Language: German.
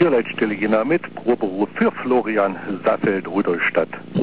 Ihr Leitstelle Jena mit Proberuf für Florian Saffeld, Rudolstadt.